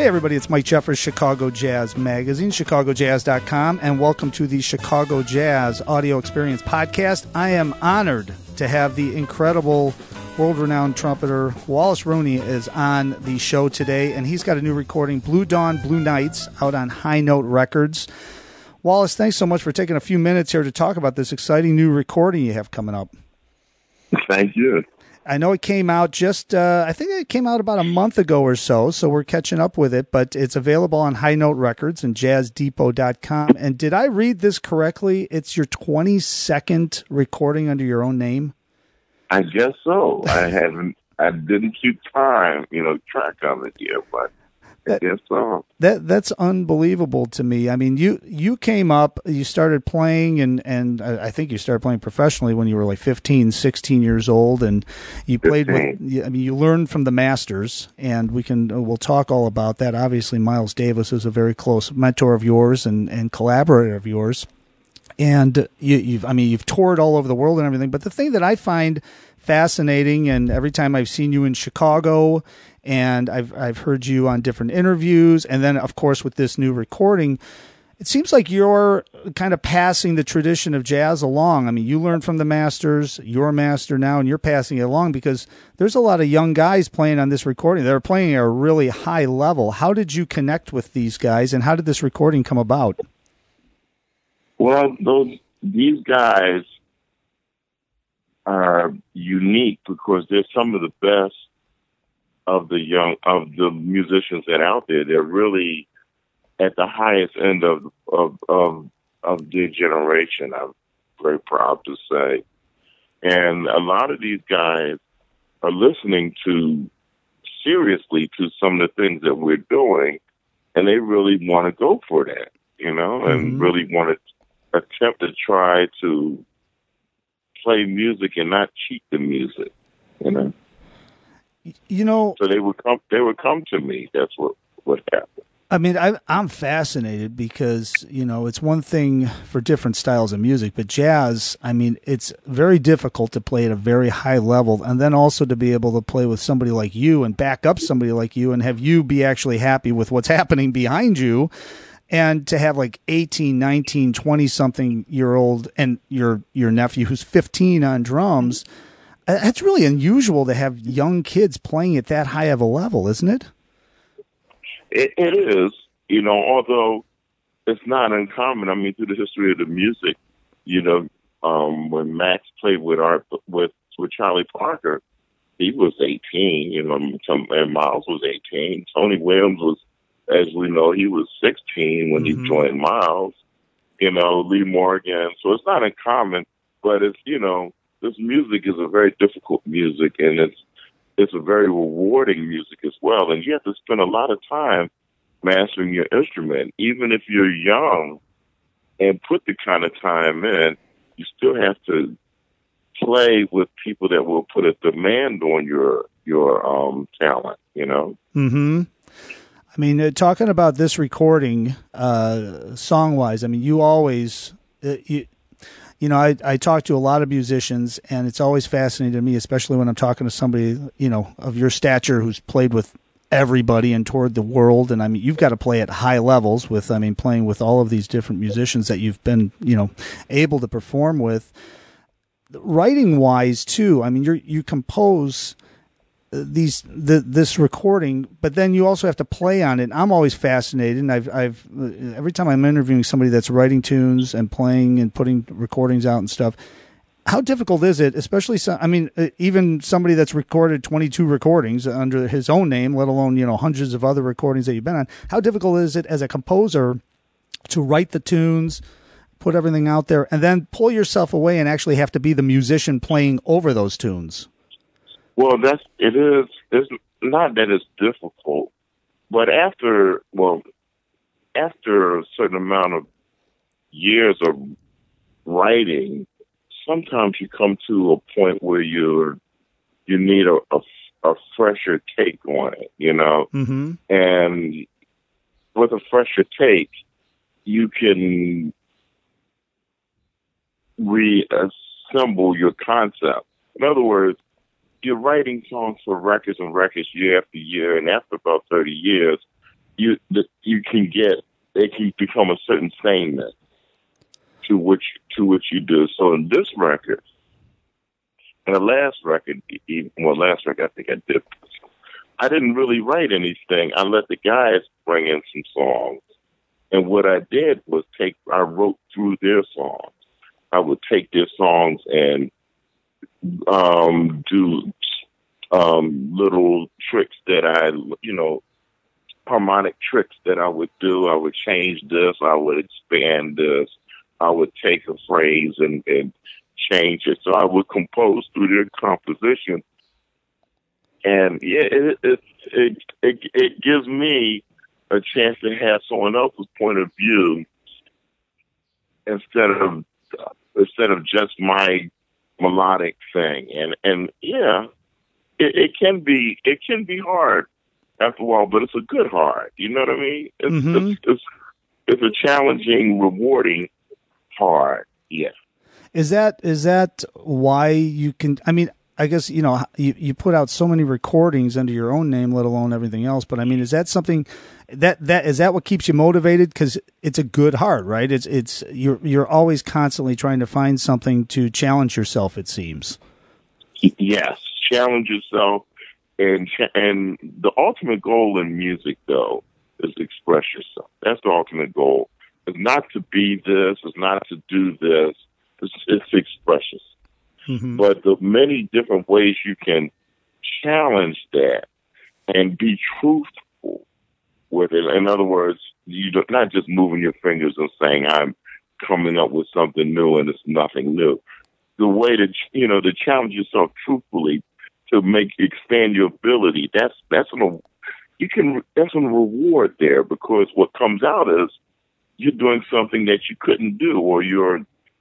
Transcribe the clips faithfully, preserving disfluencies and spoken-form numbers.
Hey everybody, it's Mike Jeffers, Chicago Jazz Magazine, chicago jazz dot com, and welcome to the Chicago Jazz Audio Experience Podcast. I am honored to have the incredible world-renowned trumpeter Wallace Rooney is on the show today, and he's got a new recording, Blue Dawn, Blue Nights, out on High Note Records. Wallace, thanks so much for taking a few minutes here to talk about this exciting new recording you have coming up. Thank you. I know it came out just, uh, I think it came out about a month ago or so, so we're catching up with it, but it's available on High Note Records and jazz depot dot com. And did I read this correctly? It's your twenty-second recording under your own name? I guess so. I haven't, I didn't keep time, you know, track of it here, but I guess so. That that's unbelievable to me. I mean, you you came up, you started playing, and, and I think you started playing professionally when you were like fifteen, sixteen years old, and you played fifteen. with, I mean, you learned from the masters, and we can, we'll talk all about that. Obviously, Miles Davis is a very close mentor of yours and, and collaborator of yours. And you, you've, I mean, you've toured all over the world and everything, but the thing that I find fascinating, and every time I've seen you in Chicago, and I've I've heard you on different interviews, and then of course with this new recording, it seems like you're kind of passing the tradition of jazz along. I mean, you learned from the masters, you're a master now, and you're passing it along, because there's a lot of young guys playing on this recording. They're playing at a really high level. How did you connect with these guys, and how did this recording come about? Well, those these guys are unique because they're some of the best of the young of the musicians that are out there. They're really at the highest end of of of, of their generation. I'm very proud to say, and a lot of these guys are listening to seriously to some of the things that we're doing, and they really want to go for that, you know, mm-hmm. and really want to attempt to try to play music and not cheat the music, you know. You know, so they would come. They would come to me. That's what what happened. I mean, I, I'm fascinated because, you know, it's one thing for different styles of music, but jazz, I mean, it's very difficult to play at a very high level, and then also to be able to play with somebody like you and back up somebody like you and have you be actually happy with what's happening behind you. And to have like eighteen, nineteen, twenty-something year old and your your nephew who's fifteen on drums, that's really unusual to have young kids playing at that high of a level, isn't it? It, it is, you know, although it's not uncommon. I mean, through the history of the music, you know, um, when Max played with our with with Charlie Parker, he was eighteen, you know, and Miles was eighteen. Tony Williams was, as we know, he was sixteen when mm-hmm. he joined Miles, you know, Lee Morgan. So it's not uncommon, but it's, you know, this music is a very difficult music, and it's it's a very rewarding music as well. And you have to spend a lot of time mastering your instrument. Even if you're young and put the kind of time in, you still have to play with people that will put a demand on your your um, talent, you know? Mm-hmm. I mean, uh, talking about this recording, uh, song-wise, I mean, you always, uh, you, you know, I, I talk to a lot of musicians, and it's always fascinating to me, especially when I'm talking to somebody, you know, of your stature who's played with everybody and toured the world. And I mean, you've got to play at high levels with, I mean, playing with all of these different musicians that you've been, you know, able to perform with. Writing-wise, too, I mean, you you compose these the, this recording, but then you also have to play on it. I'm always fascinated, and I've I've every time I'm interviewing somebody that's writing tunes and playing and putting recordings out and stuff, how difficult is it, especially some, I mean, even somebody that's recorded twenty-two recordings under his own name, let alone, you know, hundreds of other recordings that you've been on, how difficult is it as a composer to write the tunes, put everything out there, and then pull yourself away and actually have to be the musician playing over those tunes? Well, that's it is. It's not that it's difficult, but after well, after a certain amount of years of writing, sometimes you come to a point where you're you need a, a, a fresher take on it, you know. Mm-hmm. And with a fresher take, you can reassemble your concept. In other words, you're writing songs for records and records year after year, and after about thirty years, you that you can get, it can become a certain sameness to which to which you do. So in this record, and the last record, even, well, last record I think I did. I didn't really write anything. I let the guys bring in some songs, and what I did was take. I wrote through their songs. I would take their songs and um, do um, little tricks that I, you know, harmonic tricks that I would do. I would change this. I would expand this. I would take a phrase and, and change it. So I would compose through their composition. And yeah, it, it, it, it, it gives me a chance to have someone else's point of view instead of instead of just my melodic thing. And and yeah, it, it can be it can be hard after a while, but it's a good hard. You know what I mean? It's mm-hmm. it's, it's, it's a challenging, rewarding hard. Yeah. Is that is that why you can? I mean, I guess, you know, you, you put out so many recordings under your own name, let alone everything else. But I mean, is that something that, that, is that what keeps you motivated? Cause it's a good heart, right? It's, it's, you're, you're always constantly trying to find something to challenge yourself, it seems. Yes. Challenge yourself. And, and the ultimate goal in music though is to express yourself. That's the ultimate goal. It's not to be this. It's not to do this. It's, it's to express yourself. Mm-hmm. But the many different ways you can challenge that and be truthful with it. In other words, you don't, not just moving your fingers and saying, I'm coming up with something new and it's nothing new. The way to, you know, to challenge yourself truthfully to make, expand your ability, that's, that's an, you can, that's a reward there, because what comes out is you're doing something that you couldn't do, or you're,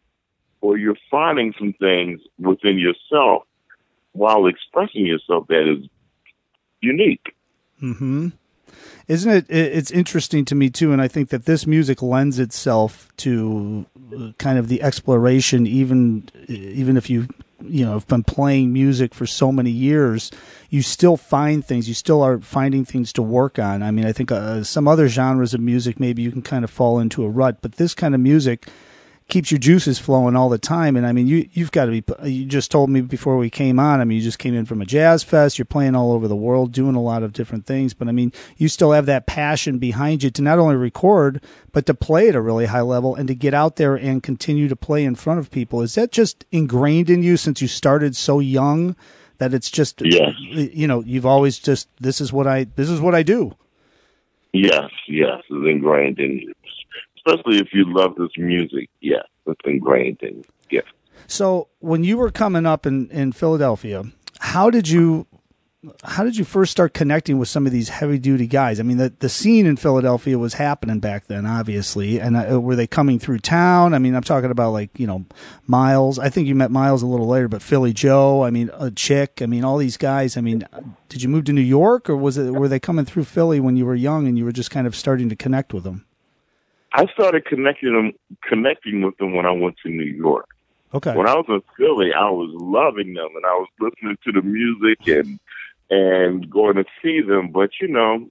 or you're finding some things within yourself while expressing yourself that is unique. Mm-hmm. Isn't it? It's interesting to me too, and I think that this music lends itself to kind of the exploration. Even even if you you know have been playing music for so many years, you still find things. You still are finding things to work on. I mean, I think uh, some other genres of music maybe you can kind of fall into a rut, but this kind of music keeps your juices flowing all the time. And I mean, you, you've got to be, you just told me before we came on, I mean, you just came in from a jazz fest, you're playing all over the world, doing a lot of different things. But I mean, you still have that passion behind you to not only record, but to play at a really high level and to get out there and continue to play in front of people. Is that just ingrained in you since you started so young that it's just, yes. you know, you've always just, this is what I, this is what I do. Yes, yes, it's ingrained in you. Especially if you love this music, yes, it's ingrained in you. Yes. So when you were coming up in, in Philadelphia, how did you how did you first start connecting with some of these heavy duty guys? I mean, the the scene in Philadelphia was happening back then, obviously, and uh, were they coming through town? I mean, I'm talking about like you know Miles. I think you met Miles a little later, but Philly Joe. I mean, a Chick. I mean, all these guys. I mean, did you move to New York, or was it were they coming through Philly when you were young and you were just kind of starting to connect with them? I started connecting them, connecting with them when I went to New York. Okay. When I was in Philly, I was loving them, and I was listening to the music and and going to see them. But you know,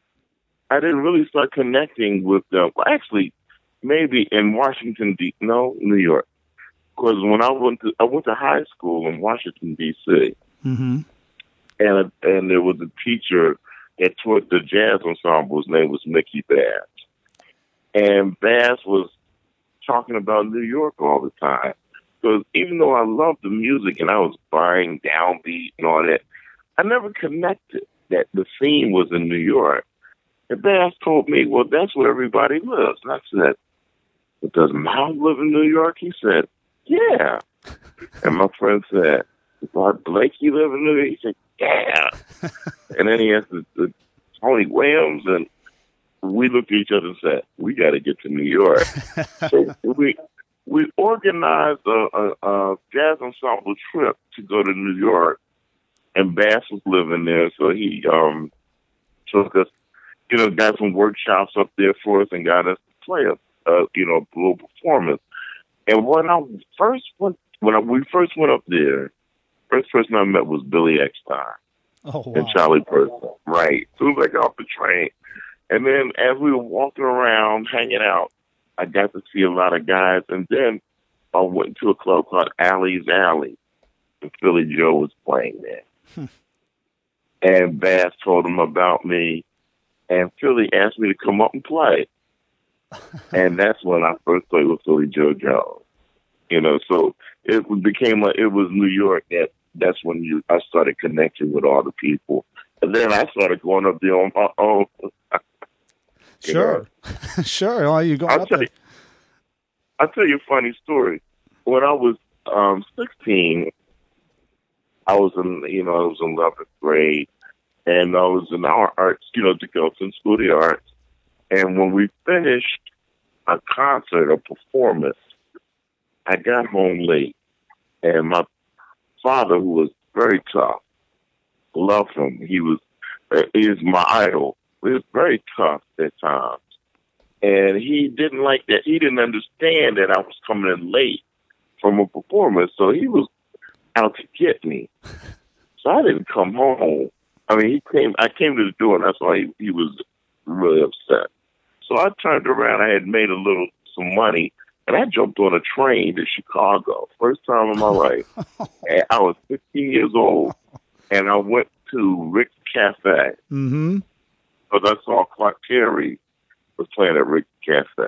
I didn't really start connecting with them. Well, actually, maybe in Washington D. No, New York, because when I went to I went to high school in Washington D C, mm-hmm. and and there was a teacher that taught the jazz ensemble. His name was Mickey Bass. And Bass was talking about New York all the time. Because even though I loved the music and I was buying Downbeat and all that, I never connected that the scene was in New York. And Bass told me, well, that's where everybody lives. And I said, but does Miles live in New York? He said, yeah. And my friend said, does Art Blakey live in New York? He said, yeah. And then he asked the, the Tony Williams, and we looked at each other and said, we got to get to New York. So we we organized a, a, a jazz ensemble trip to go to New York, and Bass was living there, so he um, took us, you know, got some workshops up there for us and got us to play a, a you know, a little performance. And when I first went, when I, we first went up there, first person I met was Billy Eckstine oh, wow. and Charlie Person. Right. As soon as I got off the train, And then as we were walking around, hanging out, I got to see a lot of guys. And then I went to a club called Alley's Alley, and Philly Joe was playing there. Hmm. And Bass told him about me, and Philly asked me to come up and play. And that's when I first played with Philly Joe Jones. You know, so it became a, it was New York. That that's when you I started connecting with all the people, and then I started going up there on my own. Sure, sure. Well, you go I'll up tell there. you, I'll tell you a funny story. When I was um, sixteen, I was in you know I was in eleventh grade, and I was in our arts, you know, the Gilson School of the Arts. And when we finished a concert, a performance, I got home late, and my father, who was very tough, loved him. He was, he is my idol. He was very tough at times, and he didn't like that. He didn't understand that I was coming in late from a performance, so he was out to get me. So I didn't come home. I mean, he came. I came to the door, and that's why he, he was really upset. So I turned around. I had made a little some money. And I jumped on a train to Chicago, first time in my life. And I was fifteen years old, and I went to Rick's Cafe. Mm-hmm. Because I saw Clark Terry was playing at Rick's Cafe.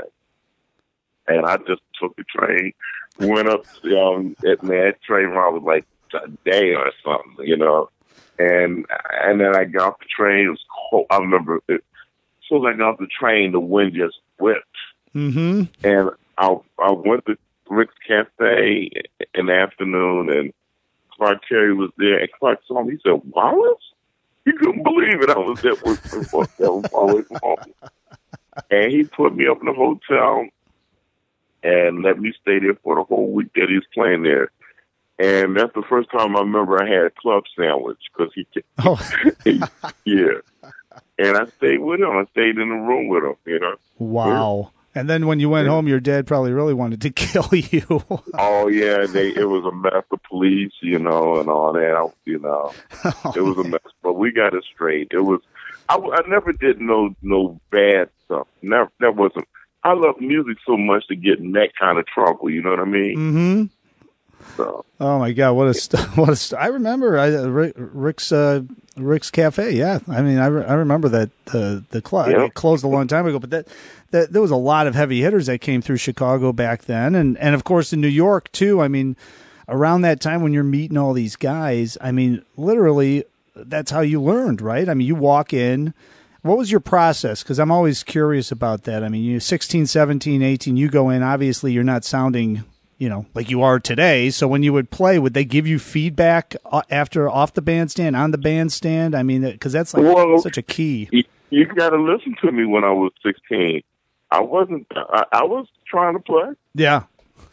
And I just took the train, went up um, at that train ride was like a day or something, you know. And and then I got off the train. It was cold. I remember it. As soon as I got off the train, the wind just whipped. Mm-hmm. And I I went to Rick's Cafe in the afternoon, and Clark Terry was there. And Clark saw me. He said, "Wallace?" He couldn't believe it. I was there with that was far away from home. And he put me up in the hotel and let me stay there for the whole week that he was playing there. And that's the first time I remember I had a club sandwich because he, oh. he, yeah. And I stayed with him. I stayed in the room with him. You know. Wow. And then when you went yeah. home, your dad probably really wanted to kill you. Oh yeah, they it was a mess. The police, you know, and all that. You know, oh, it was man. a mess. But we got it straight. It was. I, I never did no no bad stuff. Never. That wasn't. I love music so much to get in that kind of trouble. You know what I mean? Mm-hmm. So. Oh my God! What a st- what a st- I remember. I Rick, Rick's uh, Rick's Cafe. Yeah, I mean, I, re- I remember that the the club yeah. it closed a long time ago, but that, that there was a lot of heavy hitters that came through Chicago back then, and and of course in New York too. I mean, around that time when you're meeting all these guys, I mean, literally, that's how you learned, right? I mean, you walk in. What was your process? Because I'm always curious about that. I mean, you sixteen, seventeen, eighteen, you go in. Obviously, you're not sounding, you know, like you are today. So when you would play, would they give you feedback after off the bandstand, on the bandstand? I mean, because that's like well, such a key. You, you got to listen to me when I was sixteen. I wasn't. I, I was trying to play. Yeah,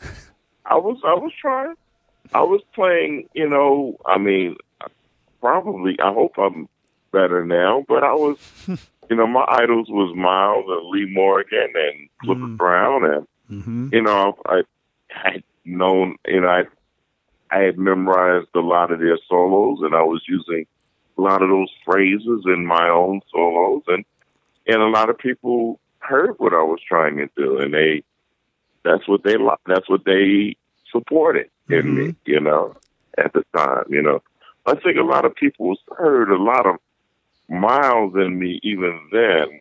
I was. I was trying. I was playing. You know, I mean, probably. I hope I'm better now, but I was. You know, my idols was Miles and Lee Morgan and Clifford mm. Brown, and mm-hmm. you know, I. I had known, you know, I, I had memorized a lot of their solos, and I was using a lot of those phrases in my own solos, and and a lot of people heard what I was trying to do, and they, that's what they, that's what they supported in mm-hmm. me, you know, at the time, you know. I think a lot of people heard a lot of Miles in me even then,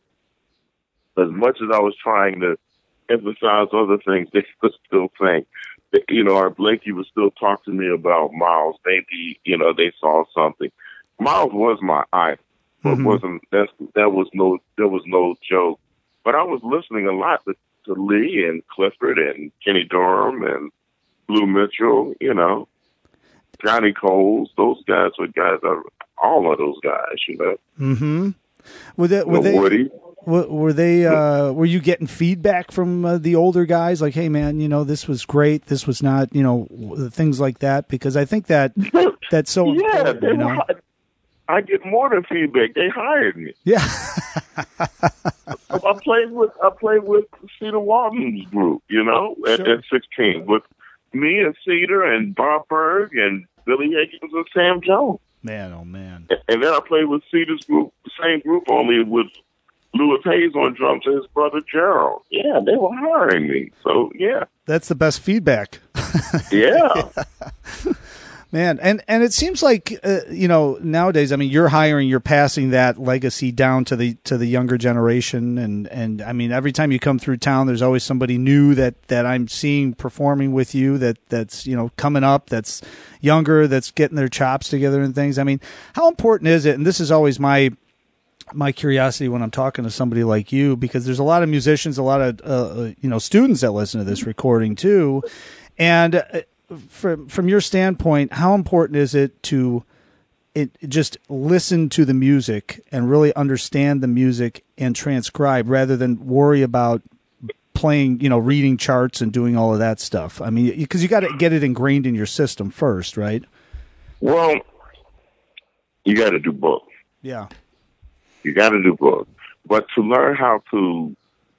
as much as I was trying to emphasize other things, they could still think, that, you know, Art Blakey would still talk to me about Miles. Maybe, you know, they saw something. Miles was my idol, but mm-hmm. wasn't that? That was no, there was no joke. But I was listening a lot to, to Lee and Clifford and Kenny Dorham and Blue Mitchell. You know, Johnny Coles. Those guys were guys. That, all of those guys, you know. Mm-hmm. Were they? Were they? Woody. Were they? Uh, were you getting feedback from uh, the older guys, like, "Hey, man, you know, this was great. This was not, you know, things like that"? Because I think that that's so. Yeah, important, you know? I get more than feedback. They hired me. Yeah. I played with I played with Cedar Walton's group, you know, at, sure. at sixteen with me and Cedar and Bob Berg and Billy Higgins and Sam Jones. Man, oh man! And then I played with Cedar's group, the same group, only with Louis Hayes on drums and his brother Gerald. Yeah, they were hiring me. So, yeah. That's the best feedback. Yeah. Man, and, and it seems like, uh, you know, nowadays, I mean, you're hiring, you're passing that legacy down to the to the younger generation. And, and I mean, every time you come through town, there's always somebody new that, that I'm seeing performing with you that, that's, you know, coming up, that's younger, that's getting their chops together and things. I mean, how important is it? And this is always my my curiosity when I'm talking to somebody like you, because there's a lot of musicians, a lot of, uh, you know, students that listen to this recording too. And uh, from, from your standpoint, how important is it to it just listen to the music and really understand the music and transcribe rather than worry about playing, you know, reading charts and doing all of that stuff? I mean, because you got to get it ingrained in your system first, right? Well, you got to do both. Yeah. You got to do both. But to learn how to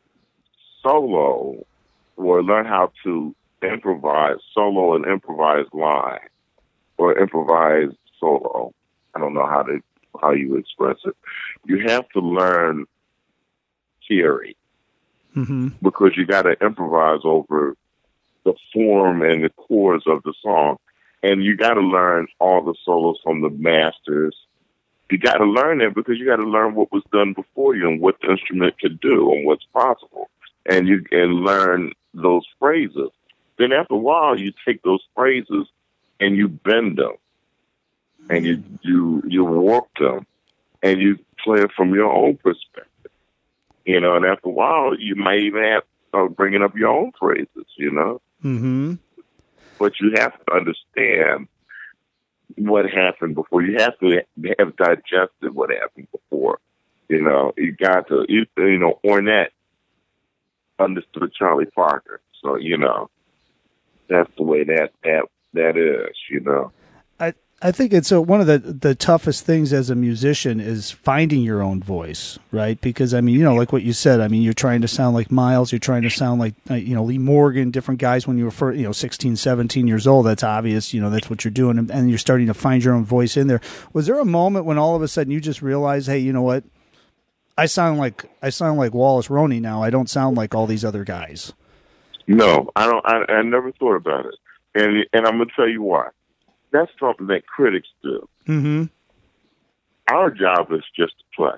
solo or learn how to improvise, solo and improvise live or improvise solo, I don't know how to how you express it. You have to learn theory mm-hmm. because you got to improvise over the form and the chords of the song. And you got to learn all the solos from the masters. You got to learn it because you got to learn what was done before you and what the instrument could do and what's possible. And you and learn those phrases. Then after a while, you take those phrases and you bend them, and you you you warp them, and you play it from your own perspective. You know, and after a while, you might even have uh, bringing up your own phrases. You know, mm-hmm. but you have to understand what happened before. You have to have digested what happened before. You know, you got to, you, you know, Ornette understood Charlie Parker. So, you know, that's the way that, that, that is, you know. I, I think it's a, one of the, the toughest things as a musician is finding your own voice, right? Because, I mean, you know, like what you said, I mean, you're trying to sound like Miles, you're trying to sound like, uh, you know, Lee Morgan, different guys when you were, first, you know, sixteen, seventeen years old. That's obvious, you know, that's what you're doing. And, and you're starting to find your own voice in there. Was there a moment when all of a sudden you just realized, hey, you know what? I sound like, I sound like Wallace Roney now. I don't sound like all these other guys. No, I don't, I, I never thought about it. And, and I'm going to tell you why. That's something that critics do. Mm-hmm. Our job is just to play,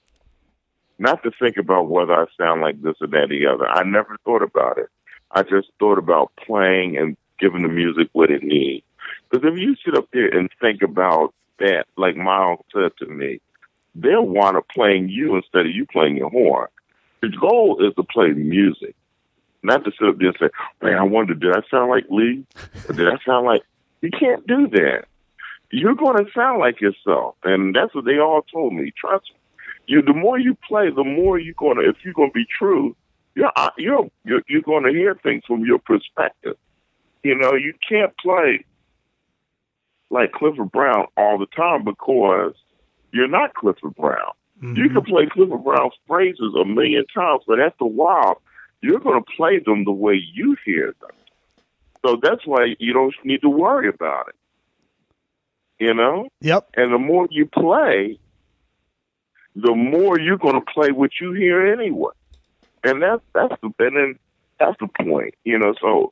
not to think about whether I sound like this or that or the other. I never thought about it. I just thought about playing and giving the music what it needs. Because if you sit up there and think about that, like Miles said to me, they'll want to playing you instead of you playing your horn. The goal is to play music, not to sit up there and say, man, I wonder, did I sound like Lee? Or did I sound like... You can't do that. You're going to sound like yourself, and that's what they all told me. Trust me. You, the more you play, the more you're going to. If you're going to be true, you're you're you're, you're going to hear things from your perspective. You know, you can't play like Clifford Brown all the time because you're not Clifford Brown. Mm-hmm. You can play Clifford Brown's phrases a million times, but after a while, you're going to play them the way you hear them. So that's why you don't need to worry about it, you know? Yep. And the more you play, the more you're going to play what you hear anyway. And that's, that's the, and then that's the point, you know? So,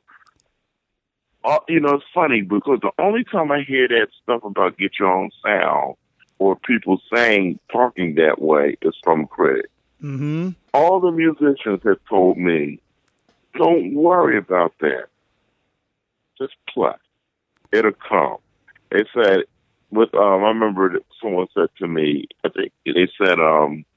uh, you know, it's funny because the only time I hear that stuff about get your own sound or people saying, talking that way is from critics. Mm-hmm. All the musicians have told me, don't worry about that. Just play. It'll come. They said, with um, I remember that someone said to me, I think they said, um,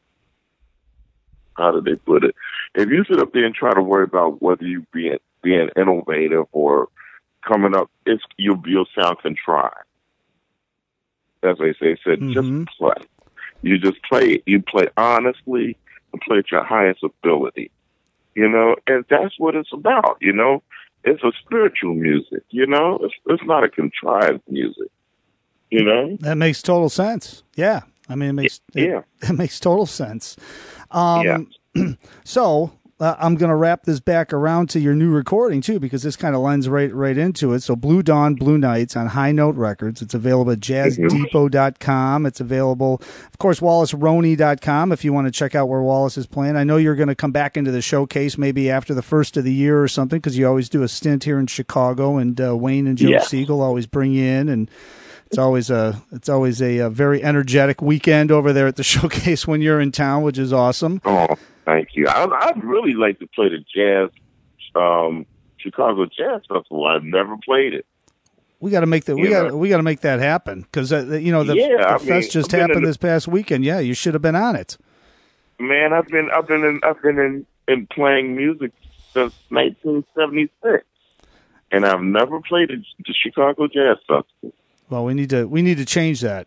how did they put it? If you sit up there and try to worry about whether you being being innovative or coming up, it's you'll you'll sound contrived. That's what they say. They said, mm-hmm. just play. You just play. You play honestly and play at your highest ability. You know, and that's what it's about. You know. It's a spiritual music, you know? It's, it's not a contrived music, you know? That makes total sense. Yeah. I mean, it makes, yeah. it, it makes total sense. Um, yeah. So uh, I'm going to wrap this back around to your new recording, too, because this kind of lends right right into it. So Blue Dawn, Blue Nights on High Note Records. It's available at jazz depot dot com. It's available, of course, wallace roney dot com if you want to check out where Wallace is playing. I know you're going to come back into the showcase maybe after the first of the year or something, because you always do a stint here in Chicago, and uh, Wayne and Joe yeah. Siegel always bring you in, and It's always a it's always a, a very energetic weekend over there at the showcase when you're in town, which is awesome. Oh, thank you. I, I'd really like to play the jazz, um, Chicago Jazz Festival. I've never played it. We got to make that. We got we got to make that happen because uh, you know the, yeah, the I fest mean, just happened this past weekend. Yeah, you should have been on it. Man, I've been I've been in, I've been in, in playing music since nineteen seventy-six, and I've never played the, the Chicago Jazz Festival. Well, we need to we need to change that.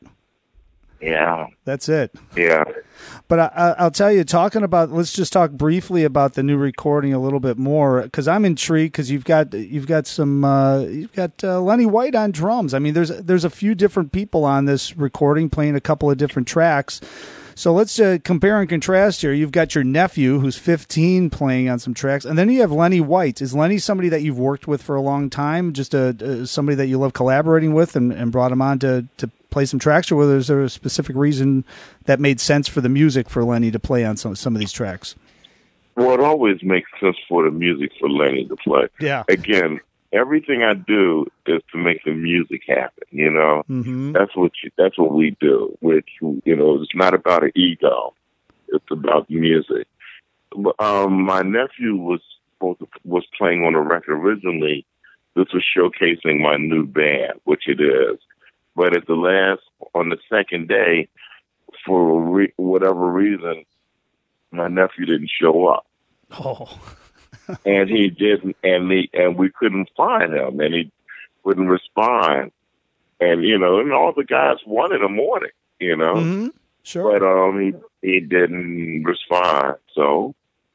Yeah, that's it. Yeah, but I, I'll tell you, talking about let's just talk briefly about the new recording a little bit more because I'm intrigued because you've got you've got some uh, you've got uh, Lenny White on drums. I mean, there's there's a few different people on this recording playing a couple of different tracks. So let's uh, compare and contrast here. You've got your nephew, who's fifteen, playing on some tracks, and then you have Lenny White. Is Lenny somebody that you've worked with for a long time, just a, uh, somebody that you love collaborating with and, and brought him on to, to play some tracks, or was there a specific reason that made sense for the music for Lenny to play on some, some of these tracks? Well, it always makes sense for the music for Lenny to play. Yeah. Again, everything I do is to make the music happen, you know. Mm-hmm. That's what you, that's what we do. Which, you know, it's not about an ego. It's about music. Um, my nephew was was playing on a record originally. This was showcasing my new band, which it is. But at the last, on the second day, for re- whatever reason, my nephew didn't show up. Oh. and he didn't, and he, and we couldn't find him, and he wouldn't respond. And, you know, and all the guys wanted him on it, you know. Mm-hmm. Sure. But um, he, he didn't respond. So,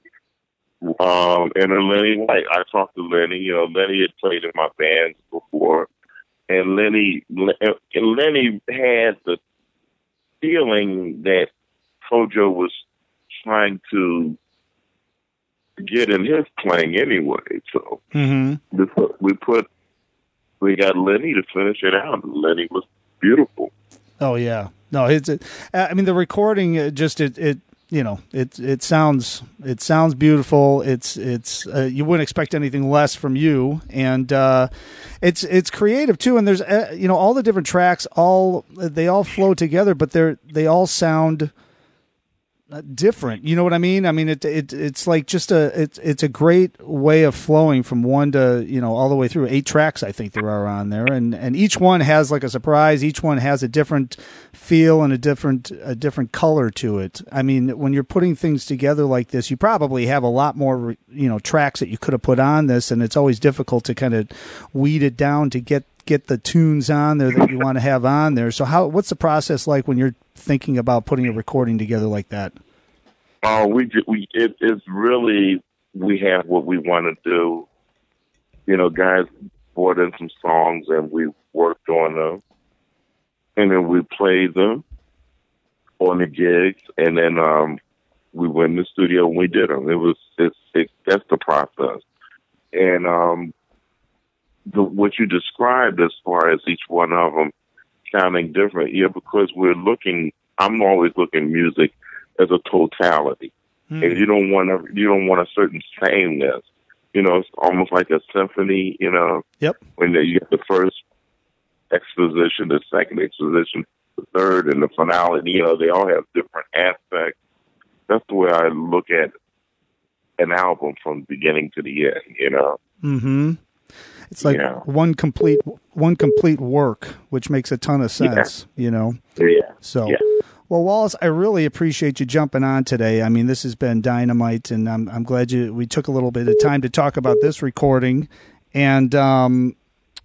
um, and then Lenny White, I talked to Lenny. You know, Lenny had played in my bands before. And Lenny, and Lenny had the feeling that Kojo was trying to get in his playing anyway. So mm-hmm. we put, we put, we got Lenny to finish it out. And Lenny was beautiful. Oh yeah, no, it's. It, I mean, the recording just it, it you know it it sounds it sounds beautiful. It's it's uh, you wouldn't expect anything less from you, and uh, it's it's creative too. And there's uh, you know all the different tracks, all they all flow together, but they're they all sound different. You know what I mean? I mean it it it's like just a it's it's a great way of flowing from one to you know all the way through. Eight tracks I think there are on there, and and each one has like a surprise. Each one has a different feel and a different a different color to it. I mean, when you're putting things together like this, you probably have a lot more you know tracks that you could have put on this, and it's always difficult to kind of weed it down to get get the tunes on there that you want to have on there. So how what's the process like when you're thinking about putting a recording together like that? Oh, uh, we we it, it's really we have what we want to do. You know, guys brought in some songs and we worked on them, and then we played them on the gigs, and then um, we went in the studio and we did them. It was it's it, that's the process, and um, the, what you described as far as each one of them sounding different, yeah, because we're looking. I'm always looking music as a totality, mm. and you don't want to. You don't want a certain sameness. You know, it's almost like a symphony. You know, yep. When you get the first exposition, the second exposition, the third, and the finale. You know, they all have different aspects. That's the way I look at an album from beginning to the end. You know. Mm-hmm. It's like yeah. one complete one complete work, which makes a ton of sense. Yeah. You know. Yeah. So. Yeah. Well, Wallace, I really appreciate you jumping on today. I mean, this has been dynamite, and I'm I'm glad you we took a little bit of time to talk about this recording. And um,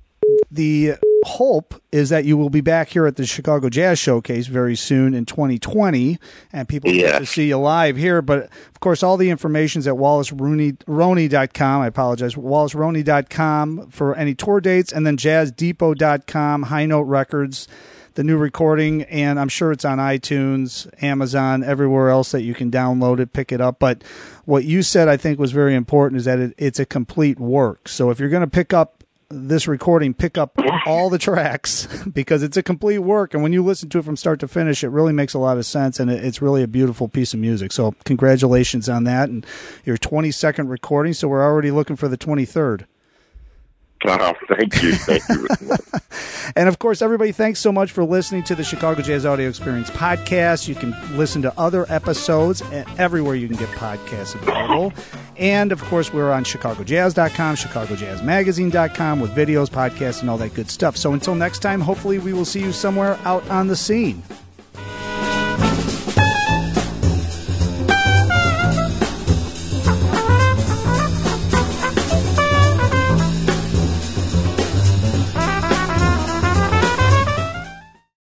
the hope is that you will be back here at the Chicago Jazz Showcase very soon in twenty twenty, and people yeah. get to see you live here. But, of course, all the information is at wallace roney dot com. I apologize. wallace roney dot com for any tour dates, and then jazz depot dot com, High Note Records. the new recording, and I'm sure it's on iTunes, Amazon, everywhere else that you can download it, pick it up. But what you said, I think, was very important, is that it, it's a complete work. So if you're going to pick up this recording, pick up all the tracks, because it's a complete work. And when you listen to it from start to finish, it really makes a lot of sense, and it, it's really a beautiful piece of music. So congratulations on that, and your twenty-second recording. So we're already looking for the twenty-third. Oh, thank you. Thank you. And, of course, everybody, thanks so much for listening to the Chicago Jazz Audio Experience podcast. You can listen to other episodes everywhere you can get podcasts available. And, of course, we're on chicago jazz dot com, chicago jazz magazine dot com with videos, podcasts, and all that good stuff. So until next time, hopefully we will see you somewhere out on the scene.